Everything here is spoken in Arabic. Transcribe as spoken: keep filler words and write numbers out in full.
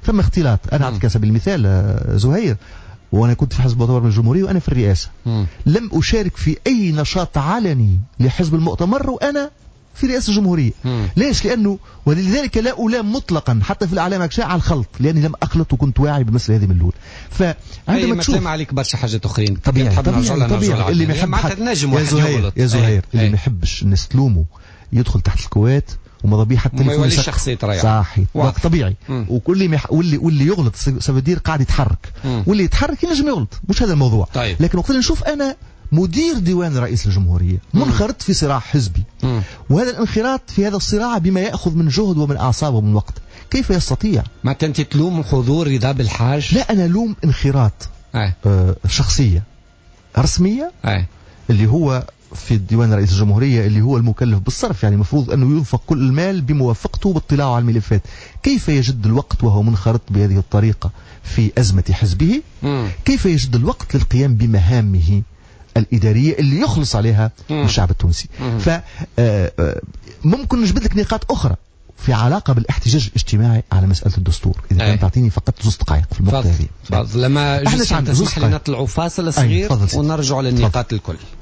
ثم اختلاط. أنا أعطيك على سبيل المثال زهير، وأنا كنت في حزب المؤتمر من الجمهورية وأنا في الرئاسة، مم. لم أشارك في أي نشاط علني لحزب المؤتمر وأنا في رئاسة الجمهورية. مم. ليش؟ لأنه ولذلك لا ألام مطلقا حتى في الأعلام أكشاء على الخلط، لأني لم أخلط وكنت واعي بالمسألة هذه من الأول. فعندما تشوف ما عليك برشا حاجات أخرين طبيعي طبيعي, طبيعي. اللي ما يحب يا زهير يا زهير اللي ما يحبش الناس تلومه يدخل تحت الكوات وما ضبيه حتى ما يوليش شخصية ريع. صحيح طبيعي. وكل مح... واللي واللي يغلط سبدير قاعد يتحرك، مم. واللي يتحرك ينجم يغلط، مش هذا الموضوع. طيب. لكن وقت اللي نشوف أنا مدير ديوان رئيس الجمهورية منخرط في صراع حزبي، مم. وهذا الانخراط في هذا الصراع بما يأخذ من جهد ومن أعصاب ومن وقت، كيف يستطيع؟ ما أنت تلوم حضور رضا بالحاج؟ لا، أنا لوم انخراط أي. آه شخصية رسمية، أي. اللي هو في ديوان رئيس الجمهورية اللي هو المكلف بالصرف، يعني المفروض أنه ينفق كل المال بموافقته واطلاعه على الملفات. كيف يجد الوقت وهو منخرط بهذه الطريقة في أزمة حزبه؟ مم. كيف يجد الوقت للقيام بمهامه الإدارية اللي يخلص عليها مم. الشعب التونسي؟ فممكن نجبد لك نقاط أخرى في علاقة بالاحتجاج الاجتماعي على مسألة الدستور، إذا كان تعطيني فقط زوز دقائق في النقطة هذه. لما تسمح لي نطلعوا فاصل صغير ونرجع للنقاط الكل.